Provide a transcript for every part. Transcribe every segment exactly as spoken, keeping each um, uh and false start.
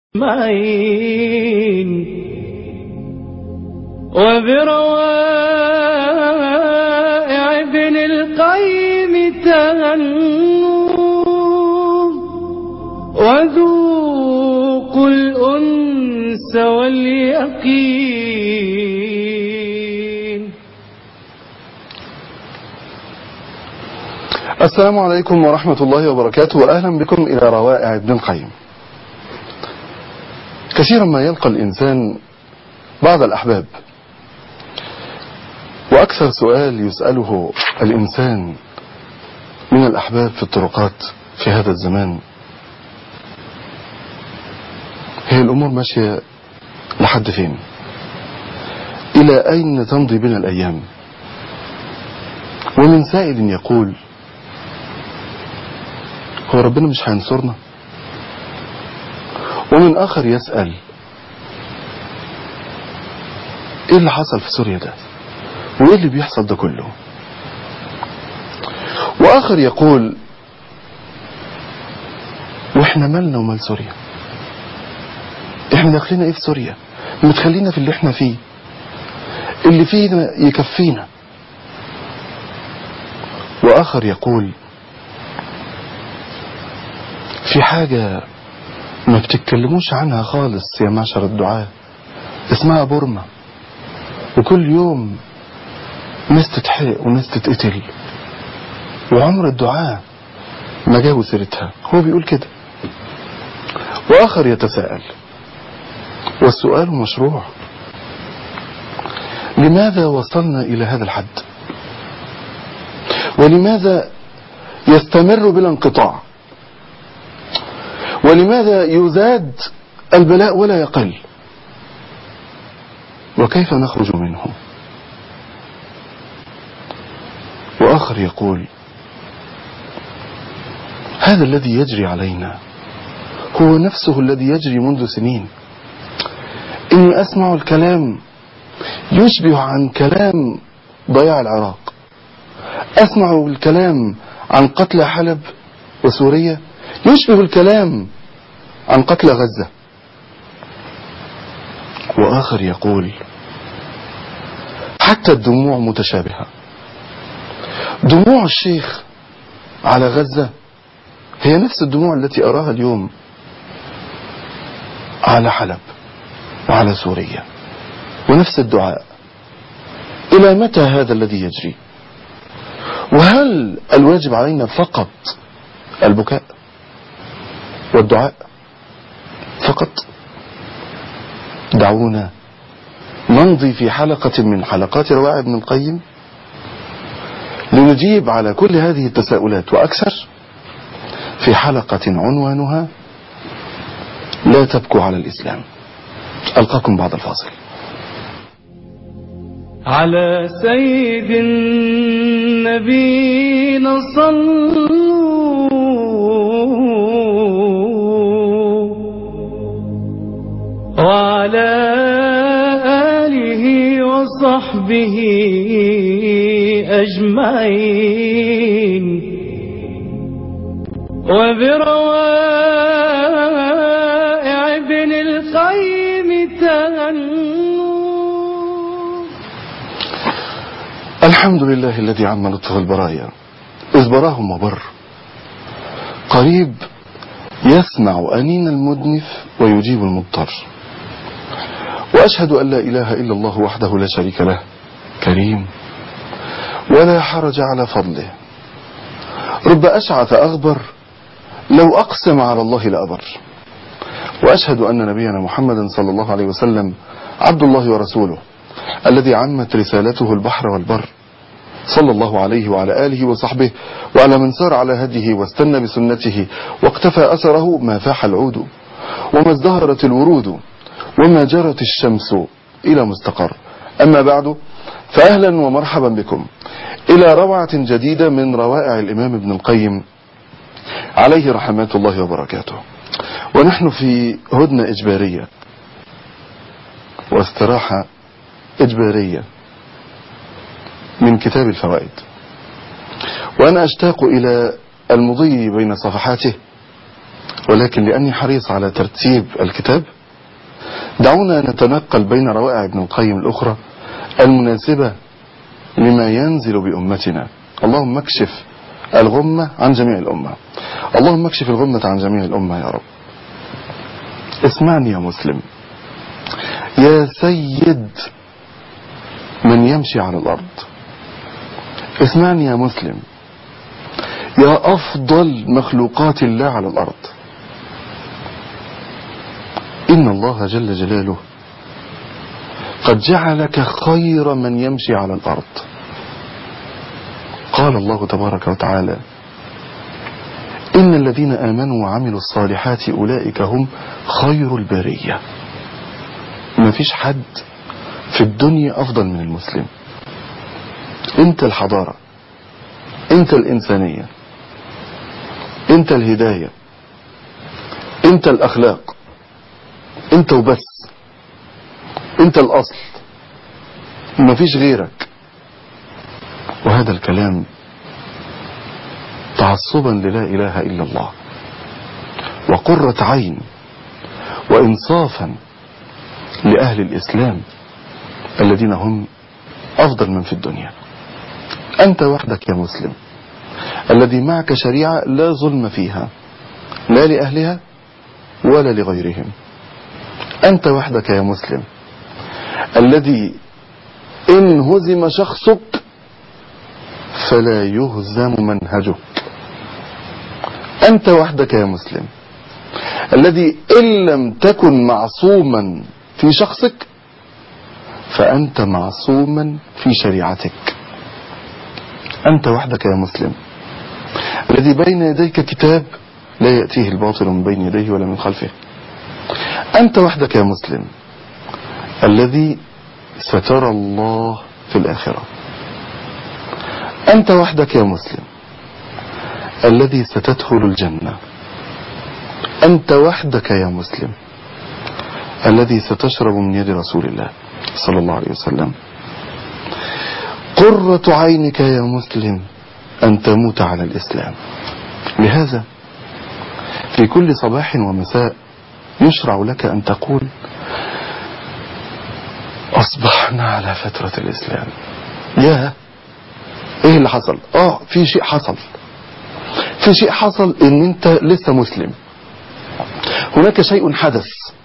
معين وبروائع ابن القيم تهنوا وذوقوا الأنس واليقين. السلام عليكم ورحمة الله وبركاته، وأهلا بكم إلى روائع ابن القيم. كثيرا ما يلقى الإنسان بعض الأحباب، وأكثر سؤال يسأله الإنسان من الأحباب في الطرقات في هذا الزمان هي الأمور ماشية لحد فين؟ إلى أين تمضي بنا الأيام؟ ومن سائل يقول: هو ربنا مش هينصرنا؟ ومن آخر يسأل: ايه اللي حصل في سوريا ده؟ وايه اللي بيحصل ده كله؟ وآخر يقول: واحنا مالنا ومال سوريا؟ احنا داخلين ايه في سوريا؟ متخلينا في اللي احنا فيه، اللي فينا يكفينا. وآخر يقول: في حاجة ما بتتكلموش عنها خالص يا معشر الدعاة، اسمها بورما، وكل يوم ناس تتحرق وناس تتقتل، وعمر الدعاة ما جاوز سيرتها. هو بيقول كده. وآخر يتساءل، والسؤال مشروع: لماذا وصلنا إلى هذا الحد؟ ولماذا يستمر بلا انقطاع؟ ولماذا يزاد البلاء ولا يقل؟ وكيف نخرج منه؟ وآخر يقول: هذا الذي يجري علينا هو نفسه الذي يجري منذ سنين. إني أسمع الكلام يشبه عن كلام ضياع العراق، أسمع الكلام عن قتل حلب وسوريا يشبه الكلام عن قتل غزة. وآخر يقول: حتى الدموع متشابهة، دموع الشيخ على غزة هي نفس الدموع التي أراها اليوم على حلب وعلى سوريا، ونفس الدعاء. إلى متى هذا الذي يجري؟ وهل الواجب علينا فقط البكاء والدعاء فقط؟ دعونا نمضي في حلقة من حلقات روائع ابن القيم لنجيب على كل هذه التساؤلات وأكثر في حلقة عنوانها: لا تبكوا على الإسلام. ألقاكم بعد الفاصل. على سيد النبي صلوا وعلى آله وصحبه أجمعين وبروائع ابن القيم تهنوا. الحمد لله الذي عم لطف البرايا إذ براهم وبر، قريب يسمع أنين المدنف ويجيب المضطر. وأشهد أن لا إله إلا الله وحده لا شريك له، كريم ولا حرج على فضله، رب أشعث أغبر لو أقسم على الله لأبر. وأشهد أن نبينا محمدا صلى الله عليه وسلم عبد الله ورسوله الذي عمت رسالته البحر والبر، صلى الله عليه وعلى آله وصحبه وعلى من سار على هديه واستنى بسنته واقتفى أثره ما فاح العود وما ازدهرت الورود وما جرت الشمس إلى مستقر. أما بعد، فأهلا ومرحبا بكم إلى روعة جديدة من روائع الإمام ابن القيم عليه رحمات الله وبركاته. ونحن في هدنة إجبارية واستراحة إجبارية من كتاب الفوائد، وأنا أشتاق إلى المضي بين صفحاته ولكن لأني حريص على ترتيب الكتاب دعونا نتنقل بين روائع ابن القيم الأخرى المناسبة لما ينزل بأمتنا. اللهم اكشف الغمة عن جميع الأمة، اللهم اكشف الغمة عن جميع الأمة يا رب. اسمعني يا مسلم، يا سيد من يمشي على الأرض، اسمعني يا مسلم، يا أفضل مخلوقات الله على الأرض. إن الله جل جلاله قد جعلك خير من يمشي على الأرض. قال الله تبارك وتعالى: إن الذين آمنوا وعملوا الصالحات أولئك هم خير البرية. ما فيش حد في الدنيا أفضل من المسلم. أنت الحضارة، أنت الإنسانية، أنت الهداية، أنت الأخلاق، أنت وبس، أنت الأصل، ما فيش غيرك. وهذا الكلام تعصبا للا إله إلا الله، وقرة عين، وإنصافا لأهل الإسلام الذين هم أفضل من في الدنيا. أنت وحدك يا مسلم الذي معك شريعة لا ظلم فيها، لا لأهلها ولا لغيرهم. أنت وحدك يا مسلم الذي إن هزم شخصك فلا يهزم منهجك. أنت وحدك يا مسلم الذي إن لم تكن معصوما في شخصك فأنت معصوما في شريعتك. أنت وحدك يا مسلم الذي بين يديك كتاب لا يأتيه الباطل من بين يديه ولا من خلفه. أنت وحدك يا مسلم الذي سترى الله في الآخرة. أنت وحدك يا مسلم الذي ستدخل الجنة. أنت وحدك يا مسلم الذي ستشرب من يد رسول الله صلى الله عليه وسلم. قرة عينك يا مسلم أن تموت على الإسلام. لهذا في كل صباح ومساء يشرع لك أن تقول: أصبحنا على فترة الإسلام. يا إيه اللي حصل؟ آه في شيء حصل، في شيء حصل إن أنت لسه مسلم. هناك شيء حدث،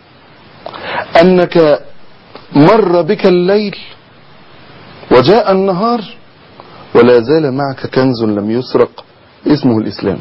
أنك مر بك الليل وجاء النهار ولا زال معك كنز لم يسرق اسمه الإسلام.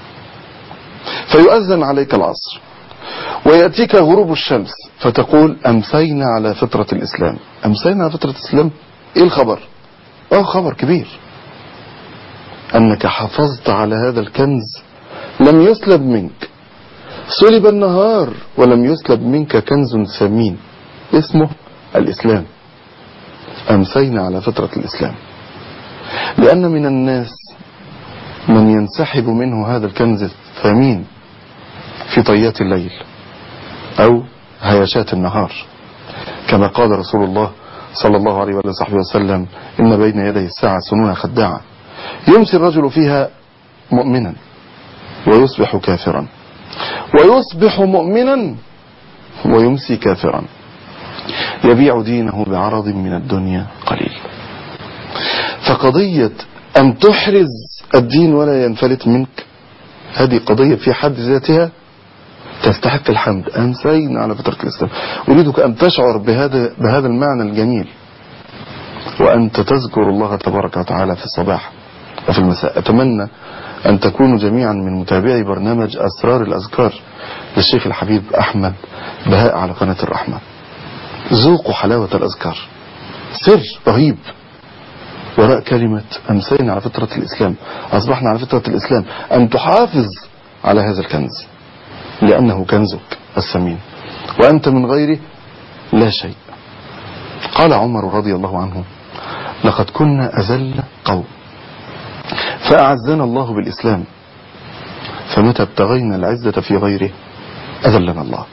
فيؤذن عليك العصر ويأتيك غروب الشمس فتقول: أمسينا على فطرة الإسلام. أمسينا على فطرة الإسلام. إيه الخبر؟ آه خبر كبير، أنك حافظت على هذا الكنز لم يسلب منك. سلب النهار ولم يسلب منك كنز ثمين اسمه الإسلام. أمسينا على فطرة الإسلام. لأن من الناس من ينسحب منه هذا الكنز الثمين في طيات الليل أو هيشات النهار، كما قال رسول الله صلى الله عليه وصحبه وسلم: إن بين يدي الساعة سنون خداعة يمسي الرجل فيها مؤمنا ويصبح كافرا، ويصبح مؤمنا ويمسي كافرا، يبيع دينه بعرض من الدنيا قليل. فقضية أن تحرز الدين ولا ينفلت منك هذه قضية في حد ذاتها تستحق الحمد. أمسينا على فترة الإسلام. أريدك أن تشعر بهذا بهذا المعنى الجميل وأنت تذكر الله تبارك وتعالى في الصباح وفي المساء. أتمنى أن تكونوا جميعا من متابعي برنامج أسرار الأذكار للشيخ الحبيب أحمد بهاء على قناة الرحمة. ذوقوا حلاوة الأذكار، سر رهيب وراء كلمة أمسينا على فطرة الإسلام، أصبحنا على فطرة الإسلام. أن تحافظ على هذا الكنز لأنه كنزك الثمين وأنت من غيره لا شيء. قال عمر رضي الله عنه: لقد كنا أذل قوم فأعزنا الله بالإسلام، فمتى ابتغينا العزة في غيره أذلنا الله.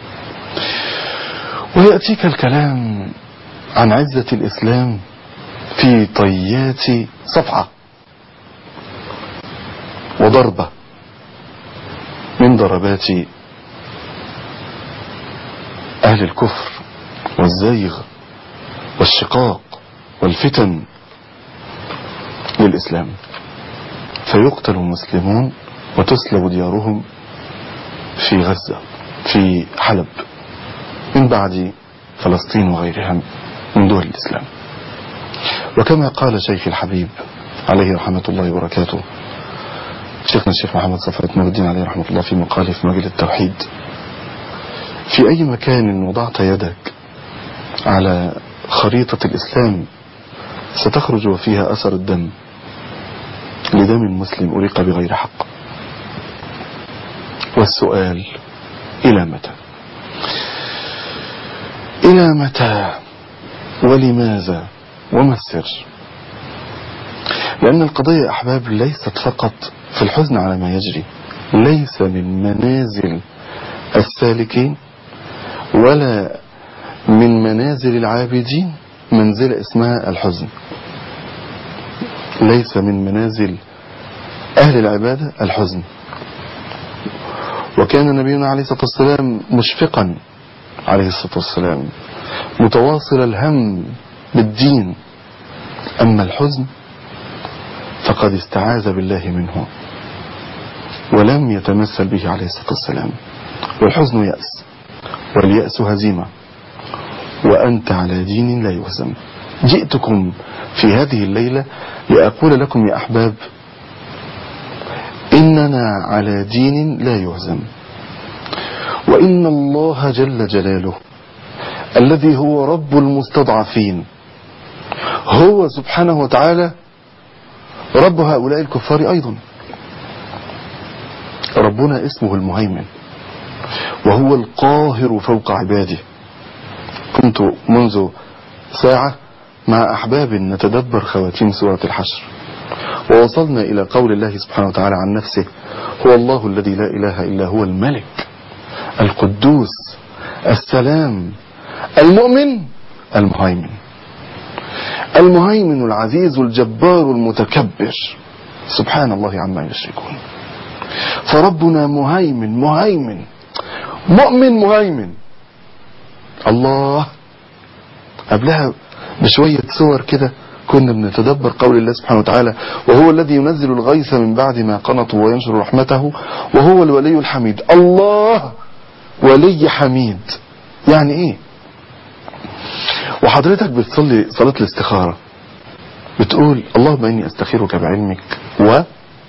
ويأتيك الكلام عن عزة الإسلام في طيات صفعة وضربة من ضربات أهل الكفر والزيغ والشقاق والفتن للإسلام، فيقتل المسلمون وتسلب ديارهم في غزة في حلب من بعد فلسطين وغيرها من دول الإسلام. وكما قال شيخ الحبيب عليه رحمة الله وبركاته شيخنا الشيخ محمد صفوة نور الدين عليه رحمة الله في مقاله في مجال التوحيد: في أي مكان وضعت يدك على خريطة الإسلام ستخرج وفيها أثر الدم لدم مسلم أريق بغير حق. والسؤال: إلى متى؟ إلى متى ولماذا وما السر؟ لأن القضية أحباب ليست فقط في الحزن على ما يجري، ليس من منازل السالكين ولا من منازل العابدين منزلة اسمها الحزن، ليس من منازل أهل العبادة الحزن. وكان نبينا عليه الصلاة والسلام مشفقا عليه الصلاة والسلام متواصل الهم بالدين، أما الحزن فقد استعاذ بالله منه ولم يتمثل به عليه الصلاة والسلام. والحزن يأس، واليأس هزيمة، وأنت على دين لا يهزم. جئتكم في هذه الليلة لأقول لكم يا أحباب إننا على دين لا يهزم، وإن الله جل جلاله الذي هو رب المستضعفين هو سبحانه وتعالى رب هؤلاء الكفار أيضا. ربنا اسمه المهيمن، وهو القاهر فوق عباده. كنت منذ ساعة مع أحباب نتدبر خواتيم سورة الحشر، ووصلنا إلى قول الله سبحانه وتعالى عن نفسه: هو الله الذي لا إله إلا هو الملك القدوس السلام المؤمن المهيمن. المهيمن العزيز الجبار المتكبر، سبحان الله عما يشركون. فربنا مهيمن مهيمن مؤمن مهيمن. الله. قبلها بشوية صور كده كنا بنتدبر قول الله سبحانه وتعالى: وهو الذي ينزل الغيث من بعد ما قنطوا وينشر رحمته وهو الولي الحميد. الله ولي حميد. يعني ايه؟ وحضرتك بتصلي صلاة الاستخارة بتقول: اللهم إني أستخيرك بعلمك و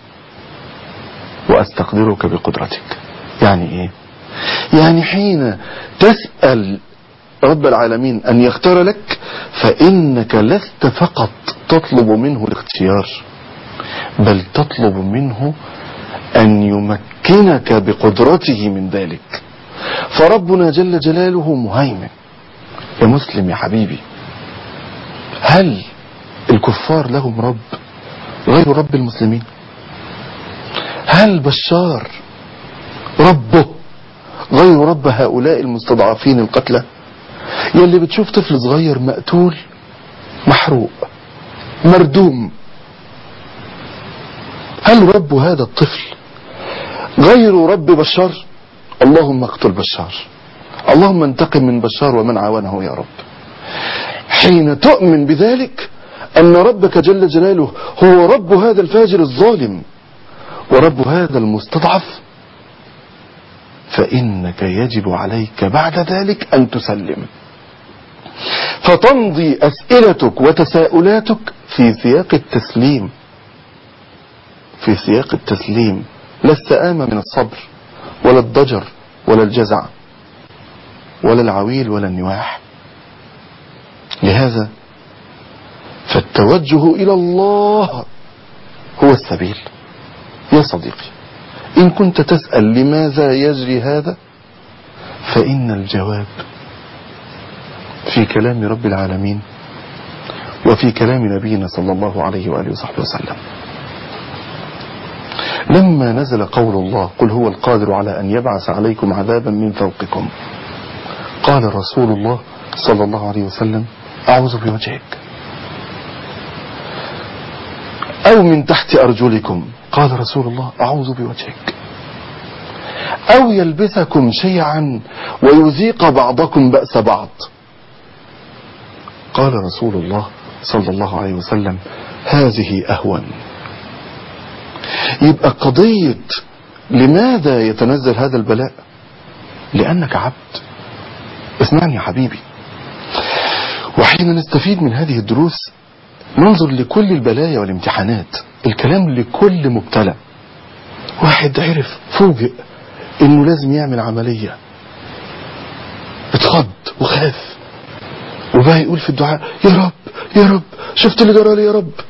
وأستقدرك بقدرتك. يعني إيه؟ يعني حين تسأل رب العالمين أن يختار لك فإنك لست فقط تطلب منه الاختيار، بل تطلب منه أن يمكنك بقدرته من ذلك. فربنا جل جلاله مهيمن. يا مسلم يا حبيبي، هل الكفار لهم رب غير رب المسلمين؟ هل بشار ربه غير رب هؤلاء المستضعفين القتلى؟ يلي بتشوف طفل صغير مقتول محروق مردوم، هل رب هذا الطفل غير رب بشار؟ اللهم اقتل بشار، اللهم انتقم من بشار ومن عاونه يا رب. حين تؤمن بذلك أن ربك جل جلاله هو رب هذا الفاجر الظالم ورب هذا المستضعف، فإنك يجب عليك بعد ذلك أن تسلم، فتمضي أسئلتك وتساؤلاتك في سياق التسليم، في سياق التسليم، لا السآمة من الصبر ولا الضجر ولا الجزع ولا العويل ولا النواح. لهذا فالتوجه إلى الله هو السبيل. يا صديقي، إن كنت تسأل لماذا يجري هذا، فإن الجواب في كلام رب العالمين وفي كلام نبينا صلى الله عليه وآله وصحبه وسلم. لما نزل قول الله: قل هو القادر على أن يبعث عليكم عذابا من فوقكم، قال رسول الله صلى الله عليه وسلم: أعوذ بوجهك. أو من تحت أرجلكم، قال رسول الله: أعوذ بوجهك. أو يلبسكم شيعا ويذيق بعضكم بأس بعض. قال رسول الله صلى الله عليه وسلم هذه أهون. يبقى قضية لماذا يتنزل هذا البلاء؟ لأنك عبد. اسمعني يا حبيبي، وحين نستفيد من هذه الدروس ننظر لكل البلايا والامتحانات، الكلام لكل مبتلى. واحد عرف فوجئ انه لازم يعمل عملية، اتخض وخاف وبقى يقول في الدعاء يا رب يا رب شفت اللي جرى لي يا رب.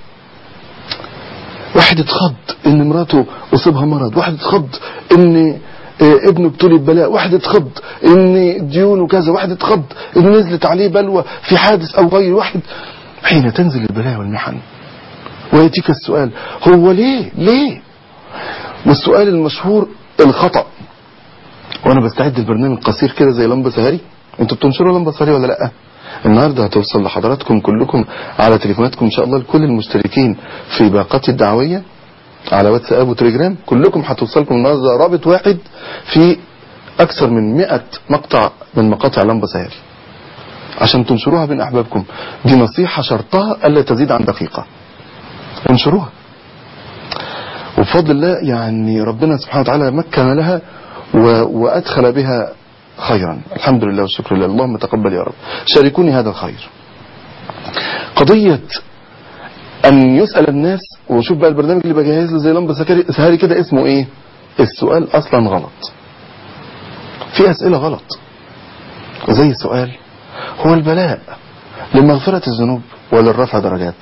واحد اتخض ان مراته اصيبها مرض، واحد اتخض ان ابنه ابتلي ببلاء، واحد اتخض ان ديونه كذا، واحد اتخض ان نزلت عليه بلوى في حادث او غير. واحد حين تنزل البلاء والمحن ويأتيك السؤال هو ليه ليه والسؤال المشهور الخطأ. وانا بستعد البرنامج قصير كده زي لمبة سهري. انتوا بتنشروا لمبة سهري ولا لا؟ النهاردة هتوصل لحضراتكم كلكم على تليفوناتكم ان شاء الله، لكل المشتركين في باقات الدعوية على واتساب وتليجرام، كلكم هتوصلكم النهاردة رابط واحد في اكثر من مئة مقطع من مقاطع لمبة سهري عشان تنشروها بين احبابكم. دي نصيحة شرطها الا تزيد عن دقيقة، انشروها. وبفضل الله يعني ربنا سبحانه وتعالى مكن لها وادخل بها خيرا، الحمد لله والشكر لله. اللهم تقبل يا رب، شاركوني هذا الخير. قضية ان يسأل الناس، وشوف بقى البرنامج اللي بجهز له زي لمبة سهري كده اسمه ايه؟ السؤال اصلا غلط. في اسئلة غلط زي السؤال هو البلاء لمغفرة الذنوب ولا لرفع درجات؟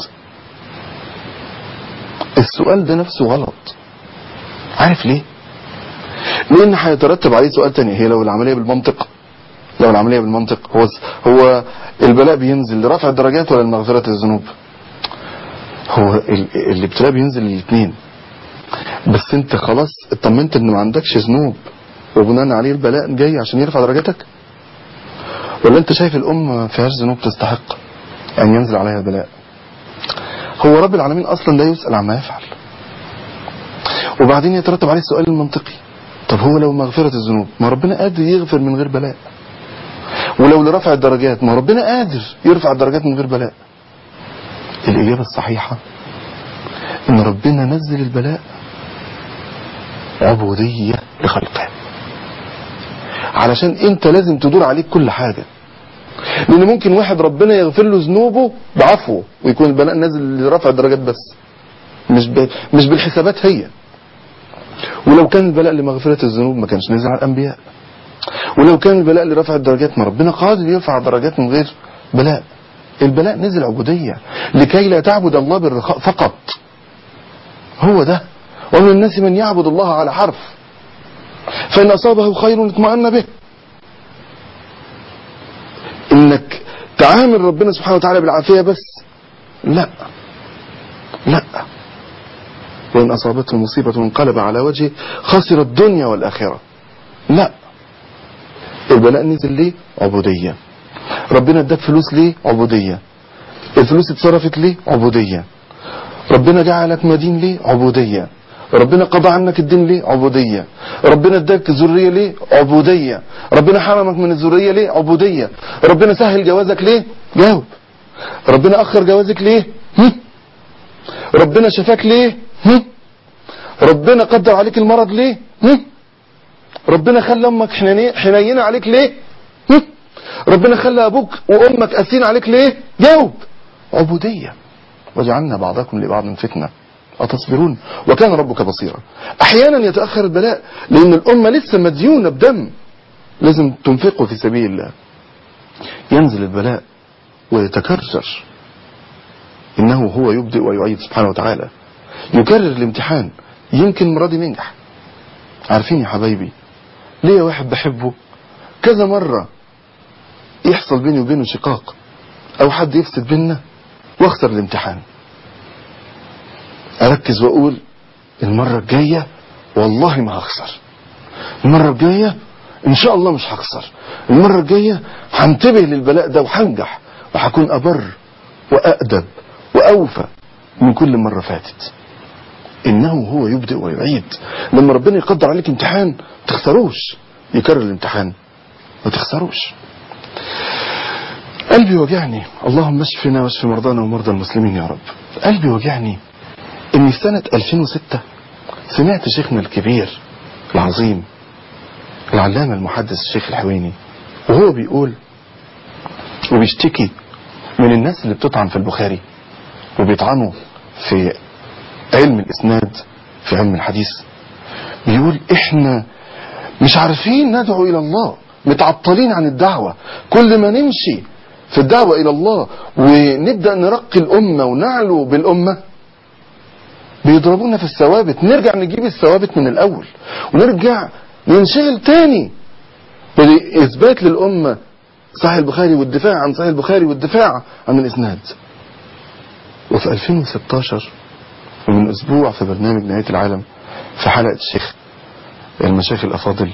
السؤال ده نفسه غلط. عارف ليه؟ لان هيترتب عليه سؤال تاني. هي لو العملية بالمنطق لو العملية بالمنطق هو هو البلاء بينزل لرفع الدرجات ولا لمغفرة الذنوب؟ هو الابتلاء بينزل للاثنين، بس انت خلاص اطمنت ان ما عندكش ذنوب وبناء عليه البلاء جاي عشان يرفع درجاتك؟ ولا انت شايف الام ما فيهاش ذنوب تستحق ان ينزل عليها البلاء؟ هو رب العالمين اصلا لا يسأل عما يفعل. وبعدين يترتب عليه السؤال المنطقي، طب هو لو مغفرة الذنوب ما ربنا قادر يغفر من غير بلاء، ولو لرفع الدرجات ما ربنا قادر يرفع الدرجات من غير بلاء. الإجابة الصحيحة ان ربنا نزل البلاء عبودية لخلقه، علشان انت لازم تدور عليك كل حاجة. لان ممكن واحد ربنا يغفر له ذنوبه بعفوه ويكون البلاء نازل لرفع الدرجات بس، مش ب... مش بالحسابات هي. ولو كان البلاء لمغفرة الذنوب ما كانش نزل على الانبياء. ولو كان البلاء لرفع الدرجات ما ربنا قادر يرفع الدرجات من غير بلاء. البلاء نزل عبودية لكي لا تعبد الله بالرخاء فقط. هو ده. ومن الناس من يعبد الله على حرف فإن أصابه خير اطمأن به. انك تعامل ربنا سبحانه وتعالى بالعافية بس، لا لا. وإن أصابته مصيبة انقلب على وجهه خسر الدنيا والآخرة. لا، البلاء نزل ليه؟ عبودية. ربنا اداك فلوس ليه؟ عبودية. الفلوس اتصرفت ليه؟ عبودية. ربنا جعلك مدين ليه؟ عبودية. ربنا قضى عنك الدين ليه؟ عبودية. ربنا اداك ذرية ليه؟ عبودية. ربنا حرمك من الذرية ليه؟ عبودية. ربنا سهل جوازك ليه؟ جاوب. ربنا أخر جوازك ليه؟ هم؟ ربنا شفاك ليه؟ هم؟ ربنا قدر عليك المرض ليه؟ هم؟ ربنا خلى أمك حنينة عليك ليه؟ هم؟ ربنا خلى أبوك وأمك قاسين عليك ليه؟ جاوب. عبودية. وجعلنا بعضكم لبعض فتنة أتصبرون وكان ربك بصيرا. أحيانا يتأخر البلاء لأن الأمة لسه مديونة بدم لازم تنفقه في سبيل الله. ينزل البلاء ويتكرر. إنه هو يبدئ ويعيد سبحانه وتعالى. يكرر الامتحان يمكن مرادي منجح. عارفين يا حبايبي ليه واحد بحبه كذا مرة يحصل بيني وبينه شقاق أو حد يفسد بيننا واخسر الامتحان، أركز وأقول المرة الجاية والله ما هخسر، المرة الجاية إن شاء الله مش هخسر، المرة الجاية هنتبه للبلاء ده وهنجح وهكون أبر وأأدب وأوفى من كل مرة فاتت. إنه هو يبدئ ويعيد. لما ربنا يقدر عليك امتحان ما تخسروش، يكرر الامتحان ما تخسروش. قلبي وجعني، اللهم اشفنا واشف مرضانا ومرضى المسلمين يا رب. قلبي وجعني إني في سنة ألفين وستة سمعت شيخنا الكبير العظيم العلامة المحدث الشيخ الحويني وهو بيقول وبيشتكي من الناس اللي بتطعن في البخاري وبيطعنوا في علم الإسناد في علم الحديث. بيقول احنا مش عارفين ندعو إلى الله، متعطلين عن الدعوة. كل ما نمشي في الدعوة إلى الله ونبدأ نرقي الأمة ونعلو بالأمة بيضربونا في الثوابت. نرجع نجيب الثوابت من الأول ونرجع ننشغل تاني بإثبات للأمة صحيح البخاري والدفاع عن صحيح البخاري والدفاع عن الإسناد. وفي ألفين وستاشر ومن أسبوع في برنامج نهاية العالم في حلقة الشيخ المشايخ الأفاضل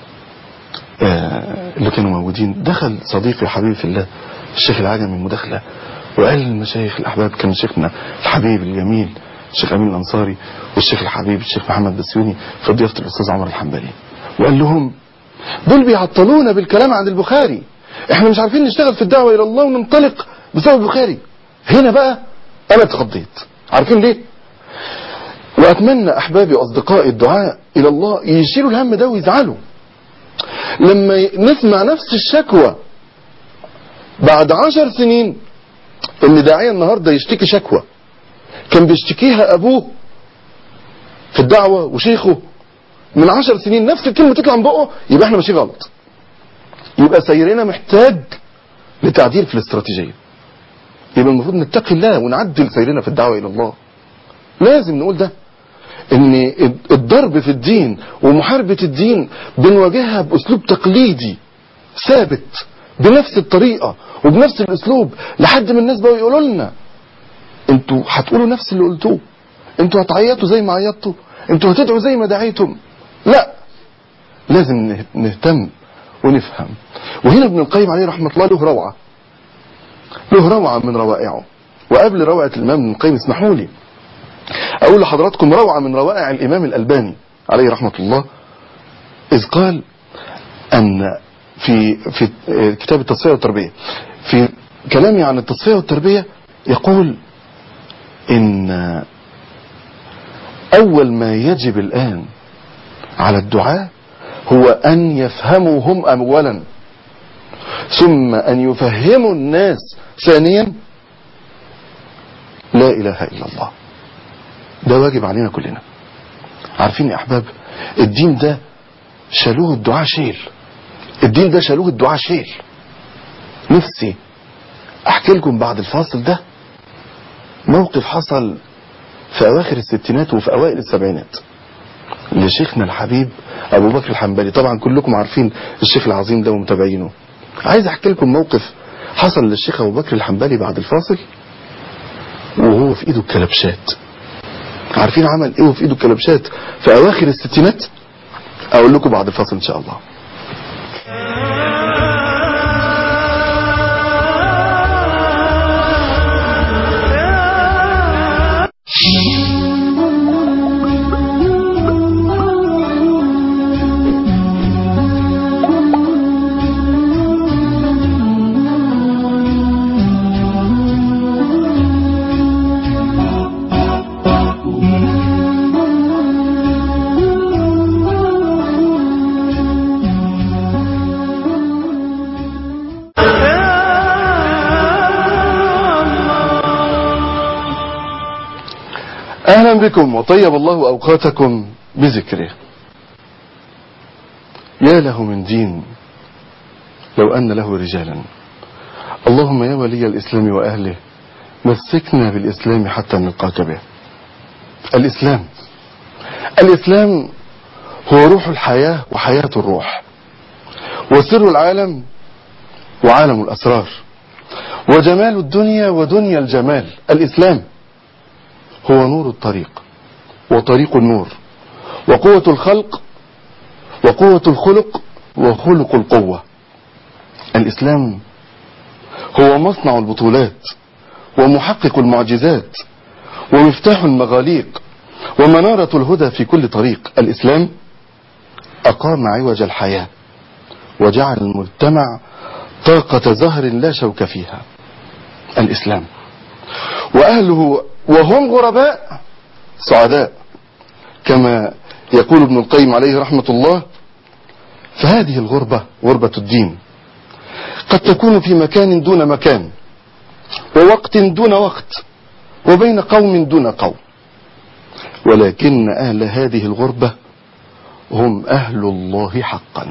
اللي كانوا موجودين، دخل صديقي حبيبي في الله الشيخ العجمي المداخلة وقال المشايخ الأحباب كان شيخنا الحبيب الجميل الشيخ أمين الأنصاري والشيخ الحبيب الشيخ محمد بسيوني في ضيافة الأستاذ عمر الحنبلي، وقال لهم دول بيعطلونا بالكلام عن البخاري، احنا مش عارفين نشتغل في الدعوة إلى الله وننطلق بسبب البخاري. هنا بقى أنا اتخضيت. عارفين ليه؟ وأتمنى أحبابي وأصدقائي الدعاء إلى الله يشيلوا الهم ده ويزعلوا لما نسمع نفس الشكوى بعد عشر سنين. ان داعية النهاردة يشتكي شكوى كان بيشتكيها أبوه في الدعوة وشيخه من عشر سنين، نفس الكلمة تطلع من بقه، يبقى احنا ماشيين غلط. يبقى سيرنا محتاج لتعديل في الاستراتيجية. يبقى المفروض نتقي الله ونعدل سيرنا في الدعوة إلى الله. لازم نقول ده، ان الضرب في الدين ومحاربة الدين بنواجهها بأسلوب تقليدي ثابت بنفس الطريقة وبنفس الأسلوب لحد ما الناس بقوا يقولوا لنا انتوا هتقولوا نفس اللي قلتوه، انتوا هتعيطوا زي ما عيطتوا، انتوا هتدعوا زي ما دعيتم. لا، لازم نهتم ونفهم. وهنا ابن القيم عليه رحمة الله له روعة له روعة من روائعه. وقبل روعة الإمام ابن القيم اسمحوا لي أقول لحضراتكم روعة من روائع الإمام الألباني عليه رحمة الله، إذ قال أن في في كتاب التصفية والتربية في كلامي عن التصفية والتربية يقول إن أول ما يجب الآن على الدعاء هو أن يفهموا هم أولا، ثم أن يفهموا الناس ثانيا لا إله إلا الله. ده واجب علينا كلنا. عارفين يا أحباب الدين ده شالوه الدعاء شيل، الدين ده شالوه الدعاء شيل. نفسي أحكي لكم بعد الفاصل ده موقف حصل في أواخر الستينات وفي أوائل السبعينات لشيخنا الحبيب أبو بكر الحنبلي. طبعا كلكم عارفين الشيخ العظيم ده ومتابعينه. عايز أحكي لكم موقف حصل للشيخ أبو بكر الحنبلي بعد الفاصل وهو في إيده الكلبشات. عارفين عمل إيه في إيده الكلبشات في أواخر الستينات؟ أقول لكم بعد الفاصل إن شاء الله. أهلا بكم وطيب الله أوقاتكم بذكره. يا له من دين لو أن له رجالا. اللهم يا ولي الإسلام وأهله مسكنا بالإسلام حتى نلقاك به. الإسلام الإسلام هو روح الحياة وحياة الروح وسر العالم وعالم الأسرار وجمال الدنيا ودنيا الجمال. الإسلام هو نور الطريق وطريق النور وقوة الخلق وقوة الخلق وخلق القوة. الإسلام هو مصنع البطولات ومحقق المعجزات ومفتاح المغاليق ومنارة الهدى في كل طريق. الإسلام أقام عوج الحياة وجعل المجتمع طاقة زهر لا شوك فيها. الإسلام وأهله وهم غرباء سعداء، كما يقول ابن القيم عليه رحمة الله: فهذه الغربة غربة الدين، قد تكون في مكان دون مكان، ووقت دون وقت، وبين قوم دون قوم، ولكن أهل هذه الغربة هم أهل الله حقا.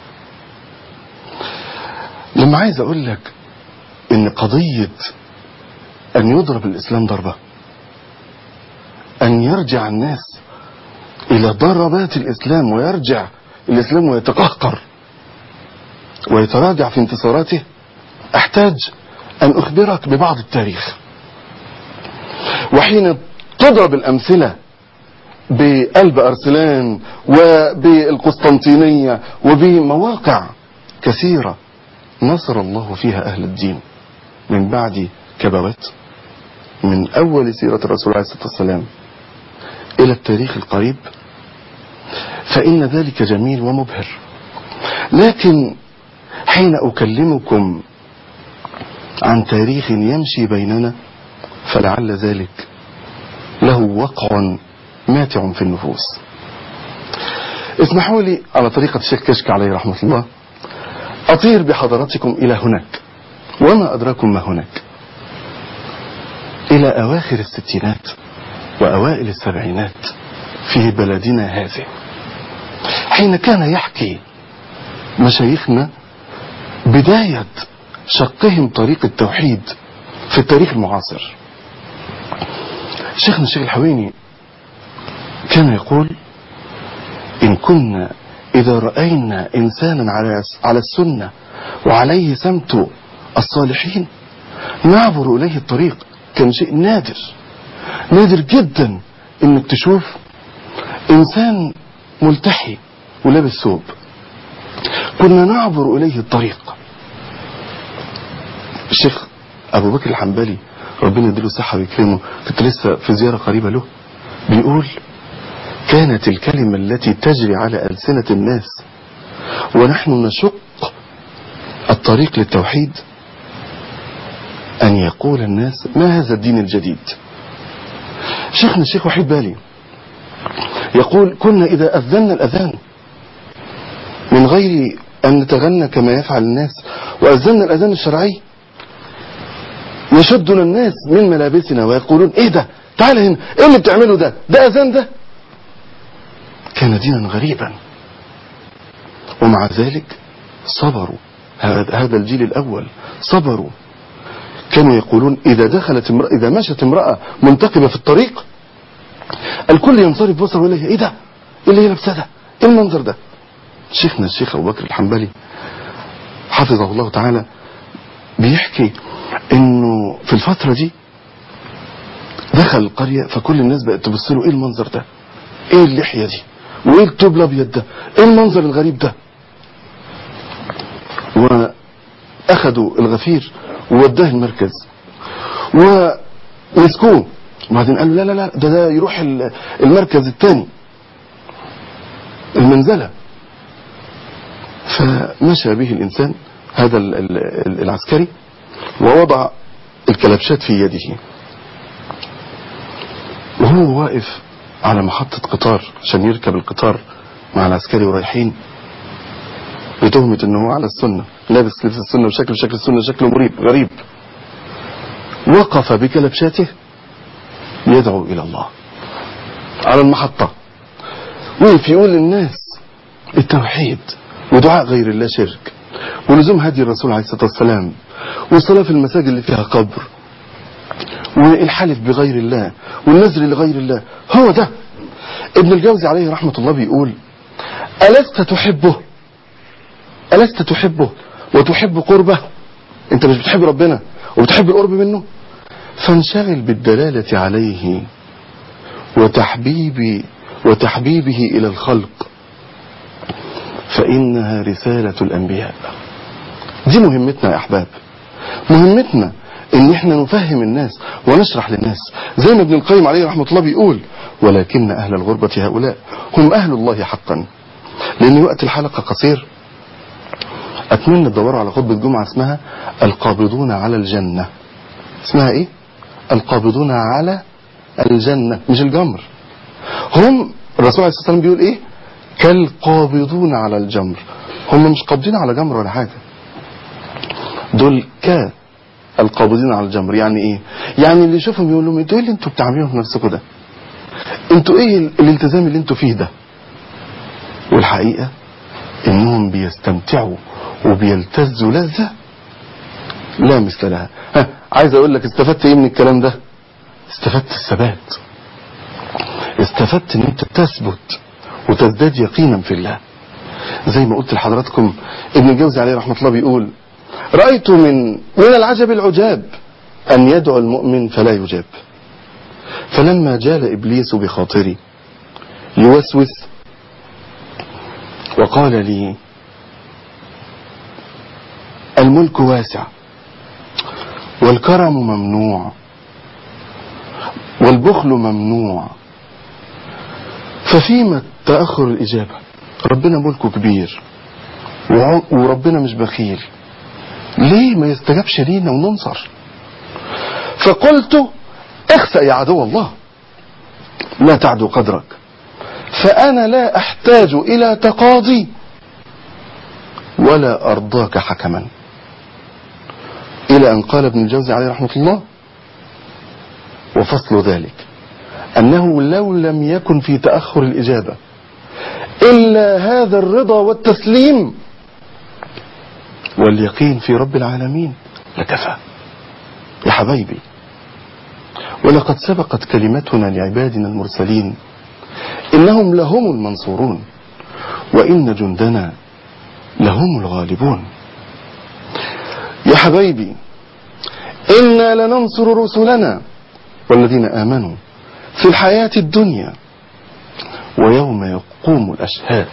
لما عايز أقول لك إن قضية أن يضرب الإسلام ضربة، أن يرجع الناس إلى ضربات الإسلام، ويرجع الإسلام ويتقهقر ويتراجع في انتصاراته، أحتاج أن أخبرك ببعض التاريخ. وحين تضرب الأمثلة بقلب أرسلان وبالقسطنطينية وبمواقع كثيرة نصر الله فيها أهل الدين من بعد كبوات، من أول سيرة الرسول عليه الصلاة والسلام إلى التاريخ القريب، فإن ذلك جميل ومبهر. لكن حين أكلمكم عن تاريخ يمشي بيننا فلعل ذلك له وقع ماتع في النفوس. اسمحوا لي على طريقة الشيخ كشك عليه رحمة الله أطير بحضراتكم إلى هناك، وما أدراكم ما هناك، إلى أواخر الستينات وأوائل السبعينات في بلدنا هذه، حين كان يحكي مشايخنا بداية شقهم طريق التوحيد في التاريخ المعاصر. شيخنا الشيخ الحويني كان يقول: إن كنا إذا رأينا إنسانا على السنة وعليه سمت الصالحين نعبر إليه الطريق. كان شيء نادر، نادر جدا إنك تشوف إنسان ملتحي ولابس ثوب. كنا نعبر إليه الطريق. الشيخ أبو بكر الحنبلي ربنا يديله الصحة ويكرمه، كنت لسه في زيارة قريبة له، بيقول: كانت الكلمة التي تجري على ألسنة الناس ونحن نشق الطريق للتوحيد أن يقول الناس: ما هذا الدين الجديد؟ شيخنا الشيخ وحيد بالي يقول: كنا إذا أذنا الأذان من غير أن نتغنى كما يفعل الناس، وأذنا الأذان الشرعي، يشدنا الناس من ملابسنا ويقولون: إيه ده؟ تعال هنا، إيه اللي بتعمله ده؟ ده أذان ده؟ كان دينا غريبا، ومع ذلك صبروا. هذا الجيل الأول صبروا. كانوا يقولون: إذا دخلت امرأة، إذا مشت امرأة منتقبة في الطريق الكل ينصرف بصره إليها: إيه ده؟ إيه اللي هي لابسه ده؟ إيه المنظر ده؟ شيخنا الشيخ أبو بكر الحنبلي حفظه الله تعالى بيحكي إنه في الفترة دي دخل القرية فكل الناس بقت تبص له: إيه المنظر ده؟ إيه اللحية دي؟ وإيه الطوب الأبيض ده؟ إيه المنظر الغريب ده؟ وأخذوا الغفير ووداه المركز ومسكوه، وبعدين قالوا: لا لا لا ده ده يروح المركز الثاني المنزلة. فمشى به الإنسان هذا العسكري ووضع الكلبشات في يده، وهو واقف على محطة قطار عشان يركب القطار مع العسكري ورايحين بتهمة انه هو على السنة، لابس لبس السنة وشكل شكل السنة، شكله مريب غريب. وقف بكلبشاته يدعو إلى الله على المحطة، وقف يقول للناس التوحيد ودعاء غير الله شرك، ولزوم هدي الرسول عليه الصلاة والسلام، والصلاة في المساجد اللي فيها قبر، والحلف بغير الله، والنذر لغير الله. هو ده. ابن الجوزي عليه رحمة الله بيقول: ألست تحبه؟ ألست تحبه وتحب قربه؟ انت مش بتحب ربنا وبتحب القرب منه؟ فانشغل بالدلالة عليه وتحبيب وتحبيبه إلى الخلق، فإنها رسالة الأنبياء. دي مهمتنا يا أحباب، مهمتنا ان احنا نفهم الناس ونشرح للناس. زي ما ابن القيم عليه رحمة الله بيقول: ولكن أهل الغربة هؤلاء هم أهل الله حقا. لأن وقت الحلقة قصير، أتمنى تدوروا على خطبة جمعة اسمها القابضون على الجنة. اسمها إيه؟ القابضون على الجنة، مش الجمر. هم الرسول عليه الصلاة والسلام بيقول إيه؟ كالقابضون على الجمر. هم مش قابضين على جمر ولا حاجة، دول كالقابضين على الجمر. يعني إيه؟ يعني اللي يشوفهم يقول لهم انتوا إيه اللي انتوا بتعملوه في نفسكم ده؟ انتوا إيه الالتزام اللي انتوا فيه ده؟ والحقيقة إنهم بيستمتعوا وبيلتزوا لذة لا مثل لها. ها، عايز أقول لك استفدت إيه من الكلام ده؟ استفدت الثبات، استفدت إن أنت تثبت وتزداد يقينا في الله. زي ما قلت لحضراتكم ابن الجوزي عليه رحمة الله بيقول: رأيت من من العجب العجاب أن يدعو المؤمن فلا يجاب، فلما جال إبليس بخاطري يوسوس وقال لي: الملك واسع والكرم ممنوع والبخل ممنوع، ففيما تأخر الإجابة؟ ربنا ملكه كبير وربنا مش بخيل، ليه ما يستجابش لينا وننصر؟ فقلت: اخسأ يا عدو الله، لا تعدو قدرك، فأنا لا أحتاج إلى تقاضي ولا أرضاك حكما. إلى أن قال ابن الجوزي عليه رحمة الله: وفصل ذلك أنه لو لم يكن في تأخر الإجابة إلا هذا الرضا والتسليم واليقين في رب العالمين لكفى. يا حبايبي، ولقد سبقت كلمتنا لعبادنا المرسلين إنهم لهم المنصورون وإن جندنا لهم الغالبون. يا حبايبي، إنا لننصر رسلنا والذين آمنوا في الحياة الدنيا ويوم يقوم الأشهاد.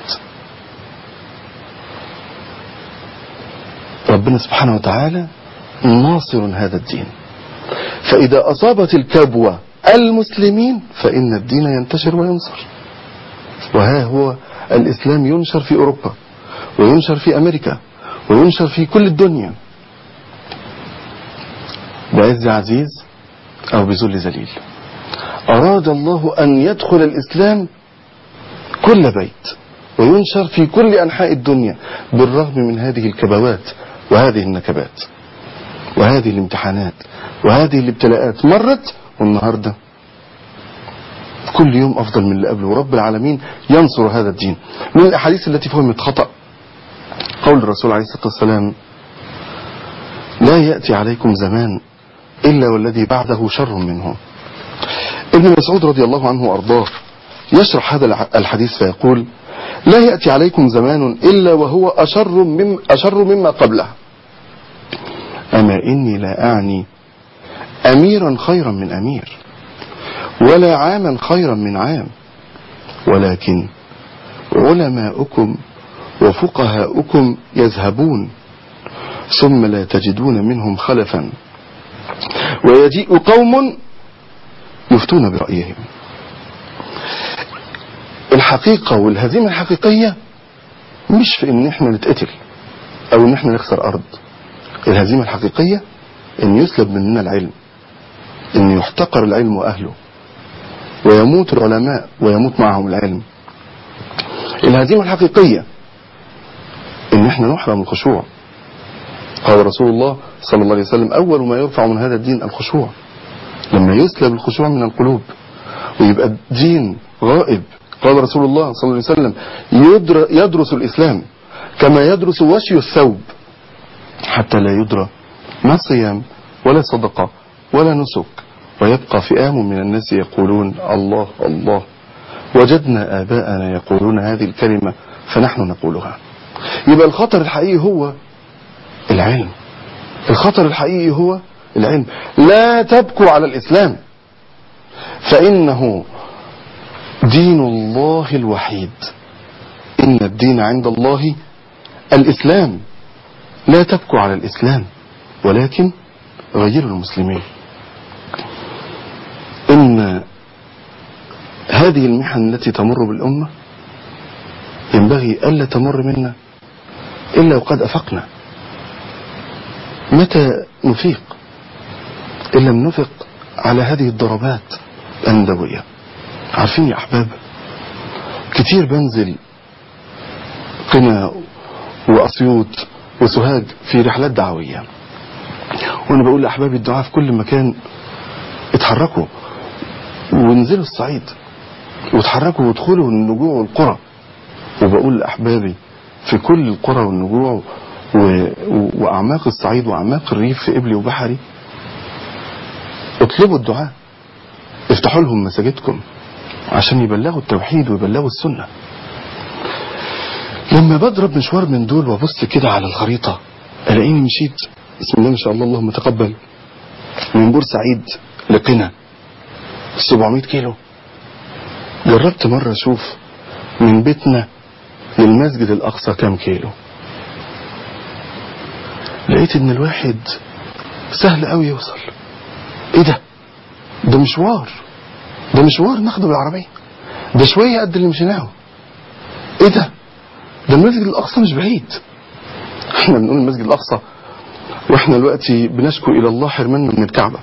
ربنا سبحانه وتعالى ناصر هذا الدين، فإذا أصابت الكبوة المسلمين فإن الدين ينتشر وينصر. وها هو الإسلام ينشر في أوروبا وينشر في أمريكا وينشر في كل الدنيا بعز عزيز أو بذل ذليل. أراد الله أن يدخل الإسلام كل بيت وينشر في كل أنحاء الدنيا بالرغم من هذه الكبوات وهذه النكبات وهذه الامتحانات وهذه الابتلاءات. مرت والنهاردة كل يوم أفضل من اللي قبله، ورب العالمين ينصر هذا الدين. من الأحاديث التي فهمت خطأ قول الرسول عليه الصلاة والسلام: لا يأتي عليكم زمان إلا والذي بعده شر منه. ابن مسعود رضي الله عنه وأرضاه يشرح هذا الحديث فيقول: لا يأتي عليكم زمان إلا وهو أشر, مم أشر مما قبله، أما إني لا أعني أميرا خيرا من أمير ولا عاما خيرا من عام، ولكن علماؤكم وفقهاؤكم يذهبون ثم لا تجدون منهم خلفا، ويجيء قوم يفتون برأيهم. الحقيقة والهزيمة الحقيقية مش في ان احنا نتقتل او ان احنا نخسر ارض. الهزيمة الحقيقية ان يسلب مننا العلم، ان يحتقر العلم واهله ويموت العلماء ويموت معهم العلم. الهزيمة الحقيقية ان احنا نحرم الخشوع. قال رسول الله صلى الله عليه وسلم: اول ما يرفع من هذا الدين الخشوع. لما يسلب الخشوع من القلوب ويبقى الدين غائب. قال رسول الله صلى الله عليه وسلم: يدرس الإسلام كما يدرس وشي الثوب حتى لا يدرى ما صيام ولا صدقة ولا نسك، ويبقى فئام من الناس يقولون الله الله، وجدنا آباءنا يقولون هذه الكلمة فنحن نقولها. يبقى الخطر الحقيقي هو العلم. الخطر الحقيقي هو العلم. لا تبكوا على الإسلام فإنه دين الله الوحيد. إن الدين عند الله الإسلام. لا تبكوا على الإسلام ولكن غيروا المسلمين. إن هذه المحن التي تمر بالأمة ينبغي ألا تمر منا إلا وقد أفقنا. متى نفيق؟ إن لم نفق على هذه الضربات الندوية. عارفين يا أحباب، كتير بنزل قنا وأسيوط وسوهاج في رحلات دعوية، وأنا بقول لأحبابي الدعاء في كل مكان اتحركوا وانزلوا الصعيد واتحركوا وادخلوا النجوع والقرى. وبقول لأحبابي في كل القرى والنجوع و... وأعماق الصعيد وأعماق الريف في قبلي وبحري، اطلبوا الدعاء، افتحوا لهم مساجدكم عشان يبلغوا التوحيد ويبلغوا السنة. لما بضرب مشوار من دول وابص كده على الخريطة الاقيني مشيت بسم الله ما شاء الله اللهم تقبل من بورسعيد لقنا سبعمائة كيلو. جربت مرة اشوف من بيتنا للمسجد الاقصى كام كيلو، لقيت ان الواحد سهل قوي يوصل. ايه ده ده مشوار ده مشوار ناخده بالعربية، ده شوية قد اللي مشيناه. ايه ده ده المسجد الاقصى مش بعيد. احنا بنقول المسجد الاقصى واحنا دلوقتي بنشكو الى الله حرمنا من الكعبة.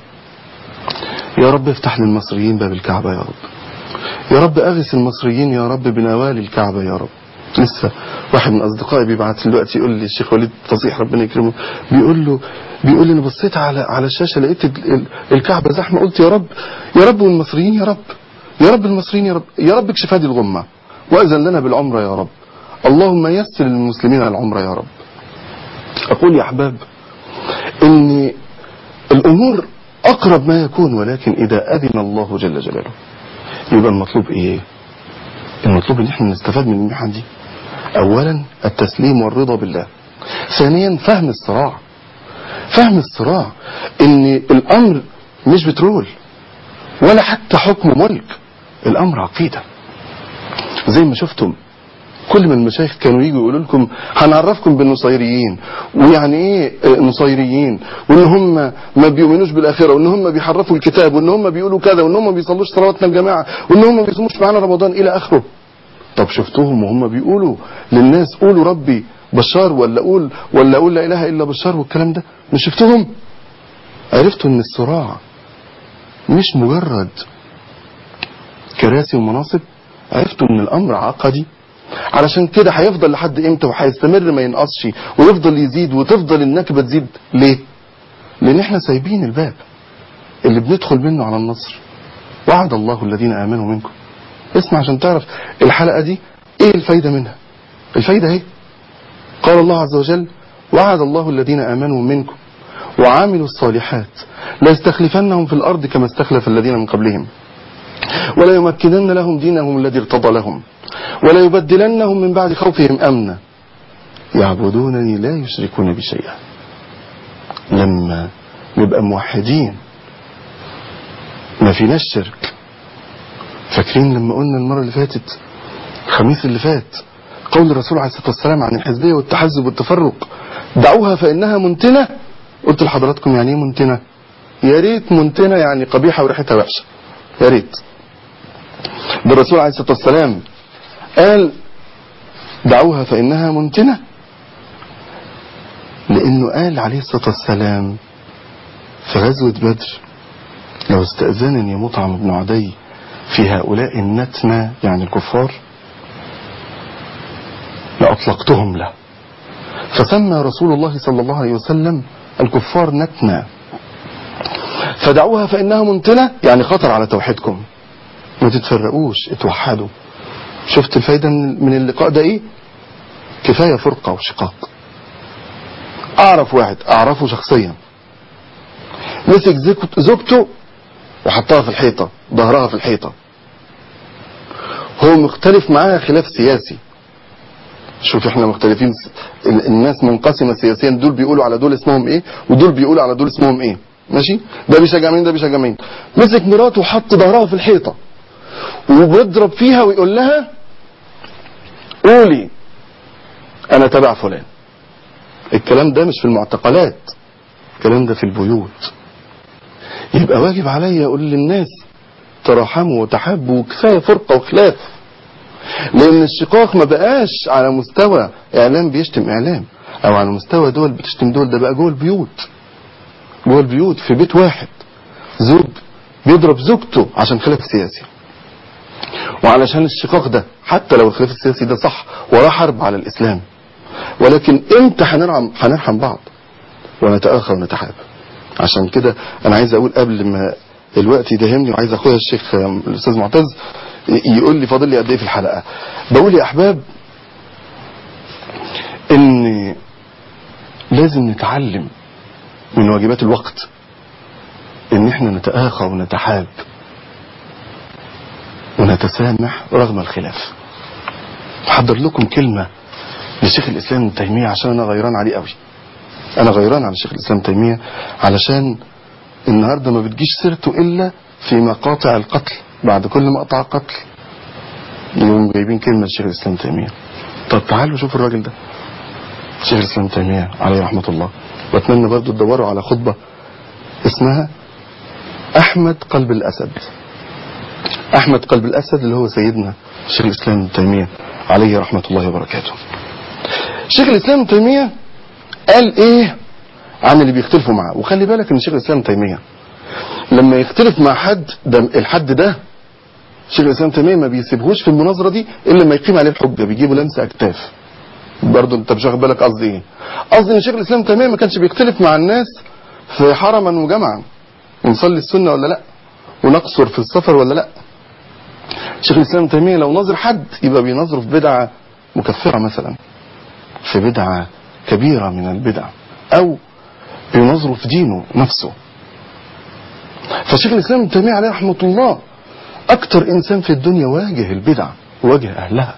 يا رب افتح للمصريين باب الكعبة يا رب، يا رب اغث المصريين يا رب بنوال الكعبة يا رب. لسه واحد من اصدقائي بيبعت دلوقتي يقول لي الشيخ وليد فصيح ربنا يكرمه، بيقول له بيقول لي انا بصيت على على الشاشه لقيت الكعبه زحمه، قلت يا رب يا رب والمصريين يا رب يا رب المصريين يا رب يا رب اكشف هذه الغمه واذن لنا بالعمره يا رب، اللهم يسر للمسلمين العمره يا رب. اقول يا احباب ان الامور اقرب ما يكون، ولكن اذا اذن الله جل جلاله يبقى المطلوب ايه؟ المطلوب ان احنا نستفاد من المحن دي. اولا التسليم والرضا بالله. ثانيا فهم الصراع، فهم الصراع ان الامر مش بترول ولا حتى حكم ملك، الامر عقيدة. زي ما شفتم كل من المشايخ كانوا يجوا يقولوا لكم هنعرفكم بالنصيريين، ويعني ايه نصيريين، وان هم ما بيؤمنوش بالاخره، وان هم بيحرفوا الكتاب، وان هم بيقولوا كذا، وان هم ما بيصلوش صلواتنا الجماعه، وان هم ما بيصوموش معانا رمضان الى اخره. طب شفتوهم وهم بيقولوا للناس قولوا ربي بشار ولا قول ولا قول لا اله الا بشار والكلام ده؟ مش شفتوهم؟ عرفتوا ان الصراع مش مجرد كراسي ومناصب، عرفتوا ان الامر عقدي. علشان كده هيفضل لحد امتى وهيستمر ما ينقصش ويفضل يزيد وتفضل النكبه تزيد. ليه؟ لان احنا سايبين الباب اللي بندخل منه على النصر. وعد الله الذين امنوا منكم. اسمع عشان تعرف الحلقه دي ايه الفايده منها. الفايده اهي، قال الله عز وجل وعد الله الذين امنوا منكم وعاملوا الصالحات لا يستخلفنهم في الارض كما استخلف الذين من قبلهم ولا يمكنن لهم دينهم الذي ارتضى لهم ولا يبدلنهم من بعد خوفهم امنا يعبدونني لا يشركون بي شيئا. لما نبقى موحدين ما فيناش شرك. فاكرين لما قلنا المره اللي فاتت الخميس اللي فات قول الرسول عليه الصلاه والسلام عن الحزبيه والتحزب والتفرق دعوها فانها منتنه؟ قلت لحضراتكم يعني ايه منتنه؟ يا ريت منتنه يعني قبيحه وريحتها وحشه، يا ريت. ده الرسول عليه الصلاه والسلام قال دعوها فانها منتنه، لانه قال عليه الصلاه والسلام في غزوه بدر لو استاذنني مطعم بن عدي في هؤلاء النتنه يعني الكفار لأطلقتهم له. فسمى رسول الله صلى الله عليه وسلم الكفار نتنا. فدعوها فإنها منتنة يعني خطر على توحيدكم، ما تتفرقوش، اتوحدوا. شفت الفايدة من اللقاء ده ايه؟ كفاية فرقة وشقاق. اعرف واحد اعرفه شخصيا مسك زوجته وحطها في الحيطة، ظهرها في الحيطة، هو مختلف معاها خلاف سياسي. شوف احنا مختلفين، الناس منقسمة سياسيا، دول بيقولوا على دول اسمهم ايه ودول بيقولوا على دول اسمهم ايه، ماشي؟ ده بيشجع مين ده بيشجع مين. مسك مراته وحط ظهرها في الحيطة وبيضرب فيها ويقول لها قولي انا تبع فلان. الكلام ده مش في المعتقلات، الكلام ده في البيوت. يبقى واجب عليا اقول للناس تراحموا وتحابوا، وكفاية فرقة وخلاف. لان الشقاق ما بقاش على مستوى اعلام بيشتم اعلام، او على مستوى دول بتشتم دول، ده بقى جوه البيوت. جوه البيوت في بيت واحد زوج بيضرب زوجته عشان خلاف سياسي، وعلشان الشقاق ده حتى لو الخلاف السياسي ده صح وراه حرب على الاسلام، ولكن امتى هنرحم هنرحم بعض ونتآخى ونتحاب؟ عشان كده انا عايز اقول قبل ما الوقت يدهمني، وعايز اخويا الشيخ الاستاذ معتز يقول لي فاضل لي قد ايه في الحلقه. بقول يا احباب ان لازم نتعلم من واجبات الوقت ان احنا نتآخى ونتحاب ونتسامح رغم الخلاف. احضر لكم كلمه لشيخ الاسلام ابن تيميه عشان انا غيران عليه قوي. انا غيران على شيخ الاسلام ابن تيميه علشان النهارده ما بتجيش سيرته الا في مقاطع القتل، بعد كل مقطع قتل يقوم جايبين كلمه لشيخ الاسلام ابن تيميه. طب تعالوا شوفوا الراجل ده شيخ الاسلام ابن تيميه عليه رحمه الله. واتمنى برضو تدوروا على خطبه اسمها احمد قلب الاسد. احمد قلب الاسد اللي هو سيدنا شيخ الاسلام ابن تيميه عليه رحمه الله وبركاته. شيخ الاسلام ابن تيميه قال ايه عن اللي بيختلفوا معاه؟ وخلي بالك ان شيخ الاسلام ابن تيميه لما يختلف مع حد، ده الحد ده شيخ الاسلام ابن تيميه ما بيسيبهوش في المناظره دي الا لما يقيم عليه الحجه، بيجيبوا لمسه اكتاف. برضه انت مش واخد بالك قصدي ايه؟ قصدي ان شيخ الاسلام ابن تيميه ما كانش بيختلف مع الناس في حرما وجمعا، ونصلي السنه ولا لا، ونقصر في السفر ولا لا. شيخ الاسلام ابن تيميه لو ناظر حد يبقى بيناظره في بدعه مكفره مثلا، في بدعه كبيره من البدع، او بيناظره في دينه نفسه. فشيخ الاسلام ابن تيميه عليه رحمه الله اكتر انسان في الدنيا واجه البدع وواجه اهلها.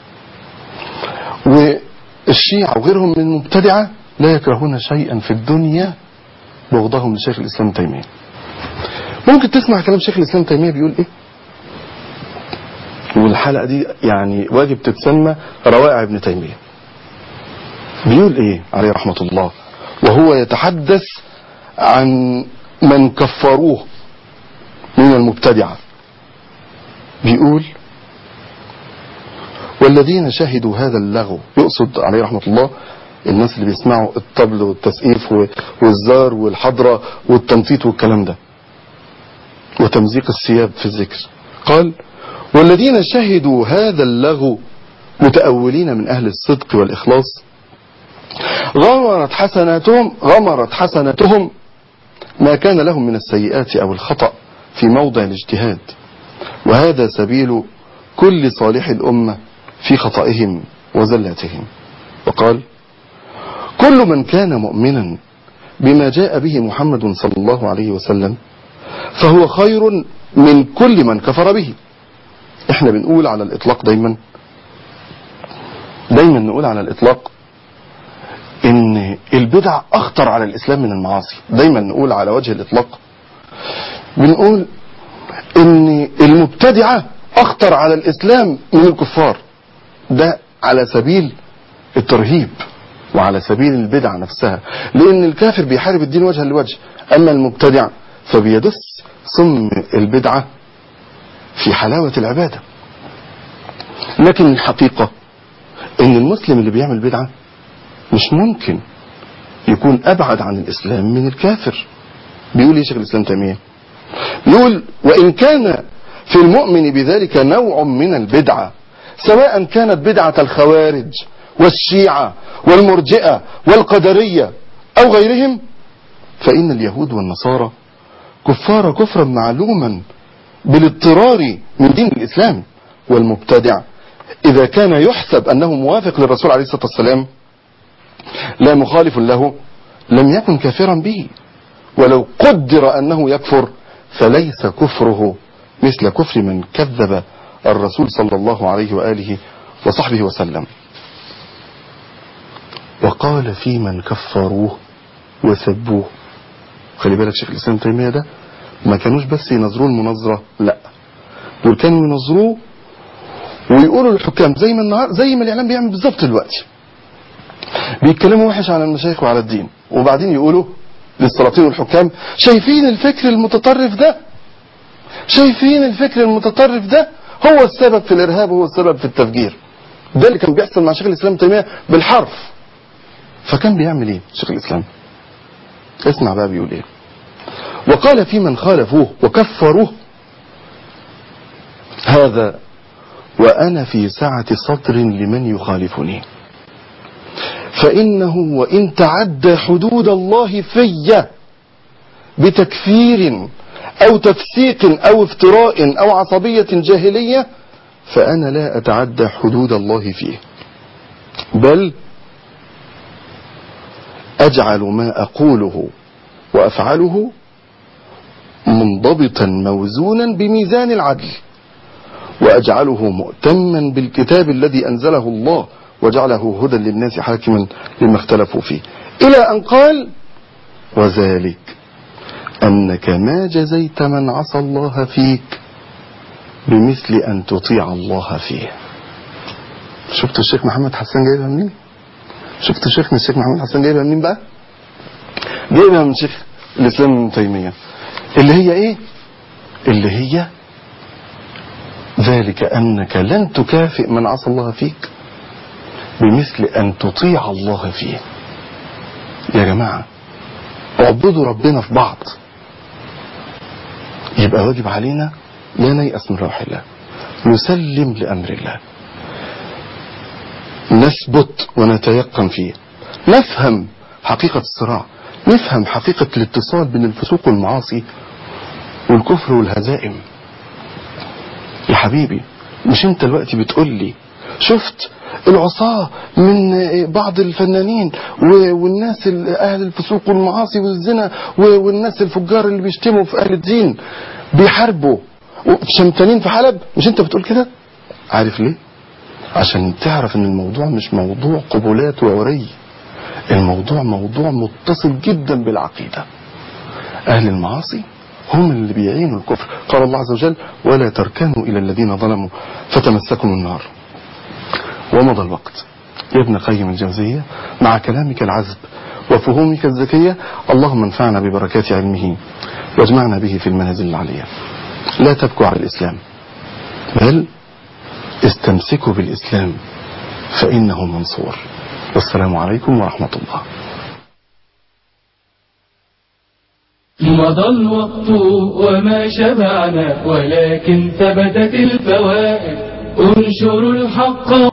والشيعة وغيرهم من المبتدعه لا يكرهون شيئا في الدنيا بغضهم لشيخ الاسلام ابن تيميه. ممكن تسمع كلام شيخ الاسلام ابن تيميه بيقول ايه؟ والحلقه دي يعني واجب تتسمى روائع ابن تيميه. بيقول ايه عليه رحمه الله وهو يتحدث عن من كفروه من المبتدعه؟ بيقول: والذين شهدوا هذا اللغو، يقصد عليه رحمه الله الناس اللي بيسمعوا الطبل والتسقيف والزار والحضره والتنطيط والكلام ده وتمزيق الثياب في الذكر. قال: والذين شهدوا هذا اللغو متأولين من أهل الصدق والإخلاص غمرت حسناتهم غمرت حسناتهم ما كان لهم من السيئات أو الخطأ في موضع الاجتهاد، وهذا سبيل كل صالح الأمة في خطئهم وزلاتهم. وقال: كل من كان مؤمنا بما جاء به محمد صلى الله عليه وسلم فهو خير من كل من كفر به. احنا بنقول على الإطلاق دايما دايما نقول على الإطلاق ان البدع اخطر على الاسلام من المعاصي. دايما نقول على وجه الاطلاق بنقول ان المبتدعة اخطر على الاسلام من الكفار، ده على سبيل الترهيب وعلى سبيل البدع نفسها، لان الكافر بيحارب الدين وجها لوجه، اما المبتدع فبيدس سم البدعة في حلاوة العبادة. لكن الحقيقة ان المسلم اللي بيعمل بدعة مش ممكن يكون ابعد عن الاسلام من الكافر. بيقول ايه شيخ الاسلام تيمية؟ بيقول: وان كان في المؤمن بذلك نوع من البدعة، سواء كانت بدعة الخوارج والشيعة والمرجئة والقدرية او غيرهم، فان اليهود والنصارى كفار كفرا معلوما بالاضطرار من دين الاسلام. والمبتدع اذا كان يحسب انه موافق للرسول عليه الصلاة والسلام لا مخالف له لم يكن كافرا به، ولو قدر أنه يكفر فليس كفره مثل كفر من كذب الرسول صلى الله عليه وآله وصحبه وسلم. وقال في من كفروه وسبوه. خلي بالك شيخ الإسلام تيمية ده ما كانوش بس ينظروا المنظرة، لا، دول كانوا ينظروه ويقولوا للحكام زي ما النهار زي ما الإعلام بيعمل بالظبط دلوقتي، بيتكلموا وحش على المشايخ وعلى الدين، وبعدين يقولوا للسلاطين والحكام: شايفين الفكر المتطرف ده؟ شايفين الفكر المتطرف ده هو السبب في الارهاب وهو السبب في التفجير. ده اللي كان بيحصل مع شيخ الاسلام تيمية بالحرف. فكان بيعمل ايه شيخ الاسلام؟ اسمع بقى بيقول ايه. وقال في من خالفوه وكفروه: هذا وأنا في سعة صدر لمن يخالفني، فإنه وإن تعدى حدود الله في بتكفير أو تفسيق أو افتراء أو عصبية جاهلية، فأنا لا أتعدى حدود الله فيه، بل أجعل ما أقوله وأفعله منضبطا موزونا بميزان العدل، وأجعله مؤتما بالكتاب الذي أنزله الله وجعله هدى للناس حاكما لما اختلفوا فيه، إلى أن قال: وذلك أنك ما جزيت من عصى الله فيك بمثل أن تطيع الله فيه. شفت الشيخ محمد حسان جايبها منين؟ شفت شيخنا الشيخ محمد حسان جايبها منين بقى؟ جايبها من شيخ الإسلام ابن تيمية، اللي هي ايه؟ اللي هي ذلك أنك لن تكافئ من عصى الله فيك بمثل أن تطيع الله فيه. يا جماعة اعبدوا ربنا في بعض، يبقى واجب علينا لا نيأس من روح الله، نسلم لأمر الله، نثبت ونتيقن فيه، نفهم حقيقة الصراع، نفهم حقيقة الاتصال بين الفسوق والمعاصي والكفر والهزائم. يا حبيبي مش انت الوقت بتقول لي شفت العصاة من بعض الفنانين والناس اهل الفسوق والمعاصي والزنا والناس الفجار اللي بيشتموا في اهل الدين بيحاربوا شمتانين في حلب؟ مش انت بتقول كده؟ عارف ليه؟ عشان تعرف ان الموضوع مش موضوع قبولات وعري، الموضوع موضوع متصل جدا بالعقيدة. اهل المعاصي هم اللي بيعينوا الكفر. قال الله عز وجل: ولا تركنوا إلى الذين ظلموا فتمسكم النار. ومضى الوقت يا ابن قيم الجوزية مع كلامك العذب وفهومك الذكية. اللهم انفعنا ببركات علمه واجمعنا به في المنازل العليا. لا تبكوا على الإسلام، بل استمسكوا بالإسلام فإنه منصور. والسلام عليكم ورحمة الله. مضى الوقت وما شبعنا ولكن ثبتت الفوائد. انشروا الحق